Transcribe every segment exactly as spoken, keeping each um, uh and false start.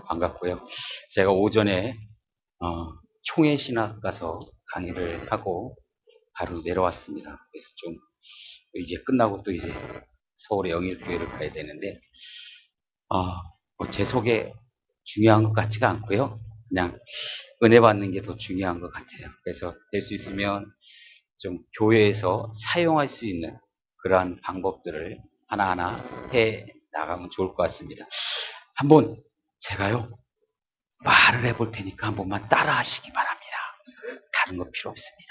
반갑고요. 제가 오전에 어, 총회 신학 가서 강의를 하고 바로 내려왔습니다. 그래서 좀 이제 끝나고 또 이제 서울의 영일교회를 가야 되는데 어, 뭐 제 소개 중요한 것 같지가 않고요. 그냥 은혜 받는 게 더 중요한 것 같아요. 그래서 될 수 있으면 좀 교회에서 사용할 수 있는 그러한 방법들을 하나하나 해 나가면 좋을 것 같습니다. 한번 제가요 말을 해볼 테니까 한 번만 따라 하시기 바랍니다. 다른 거 필요 없습니다.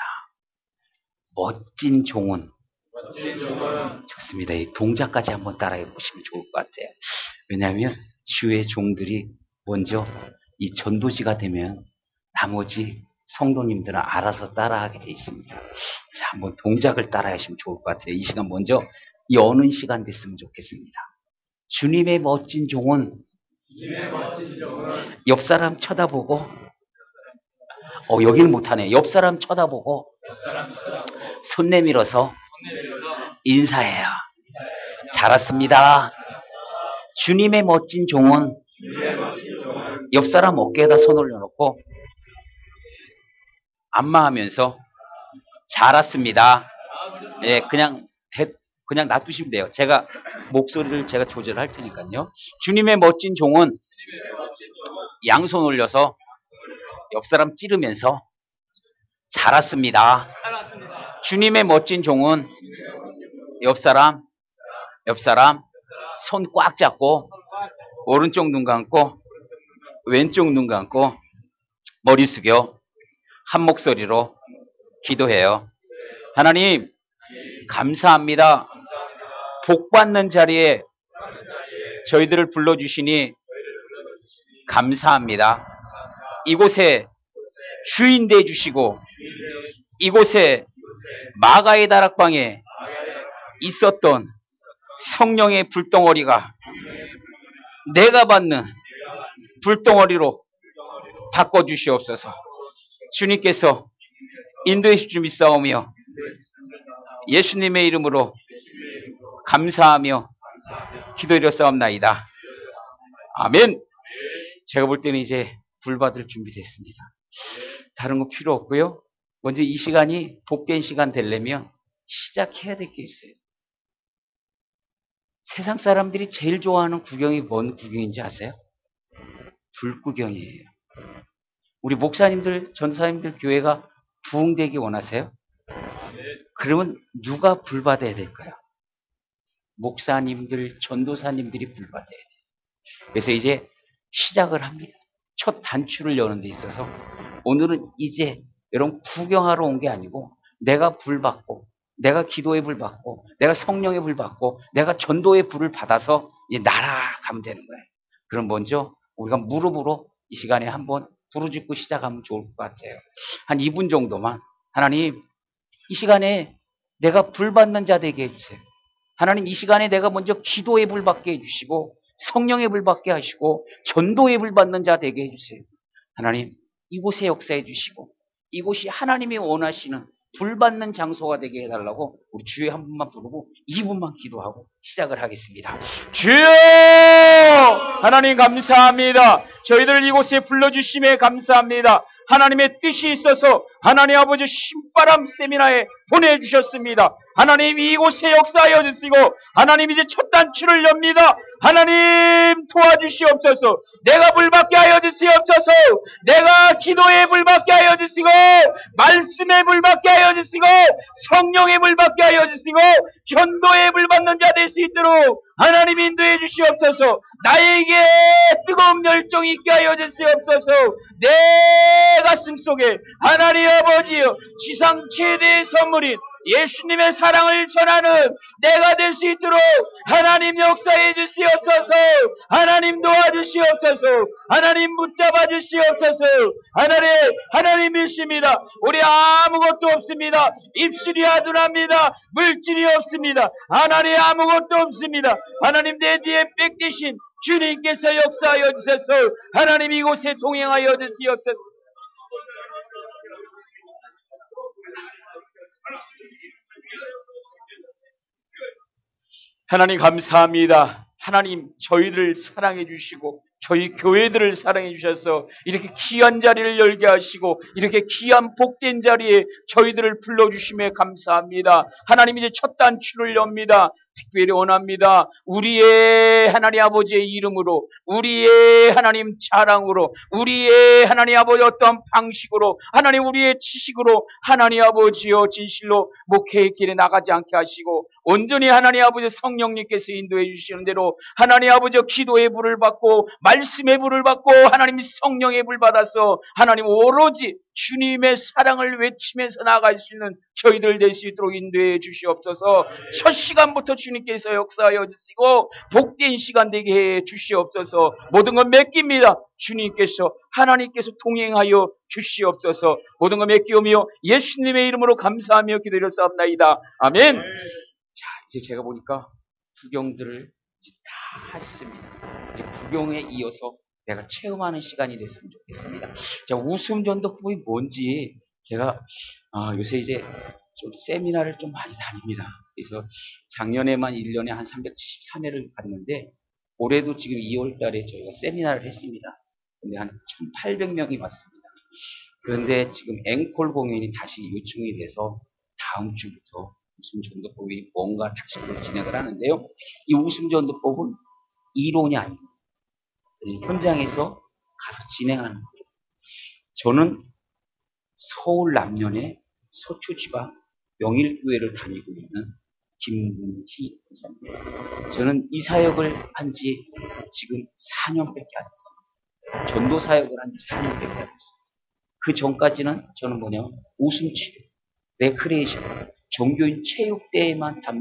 멋진 종은, 멋진 종은 좋습니다. 이 동작까지 한번 따라해 보시면 좋을 것 같아요. 왜냐하면 주의 종들이 먼저 이 전도지가 되면 나머지 성도님들은 알아서 따라하게 돼 있습니다. 자, 한번 동작을 따라 하시면 좋을 것 같아요. 이 시간 먼저 여는 시간 됐으면 좋겠습니다. 주님의 멋진 종은, 주님의 멋진 종은 옆 사람 쳐다보고, 어, 여기는 못하네. 옆 사람 쳐다보고, 옆 사람 쳐다보고 손 내밀어서, 손 내밀어서 인사해요. 잘 왔습니다. 주님의 멋진 종은, 주님의 멋진 종은 옆 사람 어깨에다 손 올려놓고, 안마하면서 잘 왔습니다. 예, 그냥 대, 그냥 놔두시면 돼요. 제가 목소리를 제가 조절할 테니까요. 주님의 멋진 종은 양손 올려서 옆 사람 찌르면서 잘 왔습니다. 주님의 멋진 종은 옆 사람 옆 사람 손 꽉 잡고 오른쪽 눈 감고 왼쪽 눈 감고 머리 숙여 한 목소리로 기도해요. 하나님 감사합니다. 복 받는 자리에 저희들을 불러주시니 감사합니다. 이곳에 주인 돼 주시고 이곳에 마가의 다락방에 있었던 성령의 불덩어리가 내가 받는 불덩어리로 바꿔주시옵소서. 주님께서 인도해 주실 줄 믿사오며 예수님의 이름으로 감사하며 기도드렸사옵나이다. 아멘. 제가 볼 때는 이제 불 받을 준비 됐습니다. 다른 거 필요 없고요. 먼저 이 시간이 복된 시간 되려면 시작해야 될 게 있어요. 세상 사람들이 제일 좋아하는 구경이 뭔 구경인지 아세요? 불 구경이에요. 우리 목사님들, 전사님들 교회가 부흥되기 원하세요? 그러면 누가 불 받아야 될까요? 목사님들, 전도사님들이 불 받아야 돼요. 그래서 이제 시작을 합니다. 첫 단추를 여는 데 있어서 오늘은 이제 여러분 구경하러 온 게 아니고 내가 불 받고 내가 기도의 불 받고 내가 성령의 불 받고 내가 전도의 불을 받아서 이제 날아가면 되는 거예요. 그럼 먼저 우리가 무릎으로 이 시간에 한번 부르짖고 시작하면 좋을 것 같아요. 한 이 분 정도만 하나님 이 시간에 내가 불 받는 자 되게 해주세요. 하나님 이 시간에 내가 먼저 기도의 불 받게 해주시고 성령의 불 받게 하시고 전도의 불 받는 자 되게 해주세요. 하나님 이곳에 역사해 주시고 이곳이 하나님이 원하시는 불 받는 장소가 되게 해달라고 우리 주여 한 분만 부르고 이 분만 기도하고 시작을 하겠습니다. 주여 하나님 감사합니다. 저희들 이곳에 불러주심에 감사합니다. 하나님의 뜻이 있어서 하나님 아버지 신바람 세미나에 보내주셨습니다. 하나님 이곳에 역사하여 주시고 하나님 이제 첫 단추를 엽니다. 하나님 도와주시옵소서. 내가 불받게 하여 주시옵소서. 내가 기도에 불받게 하여 주시고 말씀에 불받게 하여 주시고 성령에 불받게 하여 주시고 전도에 불받는 자 될 수 있도록 하나님 인도해 주시옵소서. 나에게 뜨거운 열정이 있게 하여 주시옵소서. 내 가슴 속에 하나님 아버지여 지상 최대의 선물인 예수님의 사랑을 전하는 내가 될 수 있도록 하나님 역사해 주시옵소서. 하나님 도와주시옵소서. 하나님 붙잡아 주시옵소서. 하나님 하나님이십니다. 우리 아무것도 없습니다. 입술이 아둔합니다. 물질이 없습니다. 하나님 아무것도 없습니다. 하나님 내 뒤에 백 대신 주님께서 역사하여 주셔서 하나님 이곳에 동행하여 주시옵소서. 하나님 감사합니다. 하나님 저희를 사랑해 주시고 저희 교회들을 사랑해 주셔서 이렇게 귀한 자리를 열게 하시고 이렇게 귀한 복된 자리에 저희들을 불러주심에 감사합니다. 하나님 이제 첫 단추를 엽니다. 특별히 원합니다. 우리의 하나님 아버지의 이름으로, 우리의 하나님 자랑으로, 우리의 하나님 아버지 어떠한 방식으로, 하나님 우리의 지식으로 하나님 아버지여 진실로 목회의 길에 나가지 않게 하시고 온전히 하나님 아버지 성령님께서 인도해 주시는 대로 하나님 아버지 기도의 불을 받고 말씀의 불을 받고 하나님 성령의 불 받아서 하나님 오로지 주님의 사랑을 외치면서 나아갈 수 있는 저희들 될 수 있도록 인도해 주시옵소서. 첫 시간부터 주님께서 역사하여 주시고 복된 시간 되게 해 주시옵소서. 모든 건 맡깁니다. 주님께서 하나님께서 동행하여 주시옵소서. 모든 건 맡기오며 예수님의 이름으로 감사하며 기도드렸사옵나이다. 아멘. 자, 이제 제가 보니까 구경들을 이제 다 했습니다. 이제 구경에 이어서 내가 체험하는 시간이 됐으면 좋겠습니다. 자, 웃음 전도법이 뭔지 제가 아, 요새 이제 좀 세미나를 좀 많이 다닙니다. 그래서 작년에만 일 년에 한 삼백칠십삼 회를 갔는데 올해도 지금 이월 달에 저희가 세미나를 했습니다. 근데 한 천팔백 명이 왔습니다. 그런데 지금 앵콜 공연이 다시 요청이 돼서 다음 주부터 웃음 전도법이 뭔가 다시 진행을 하는데요. 이 웃음 전도법은 이론이 아닙니다. 현장에서 가서 진행하는 거죠. 저는 서울 남년의 서초지방 명일교회를 다니고 있는 김문희 권사입니다. 저는 이 사역을 한 지 지금 사 년밖에 안 됐습니다. 전도 사역을 한 지 사 년밖에 안 됐습니다. 그 전까지는 저는 뭐냐 웃음치료, 레크레이션, 종교인 체육대회만 담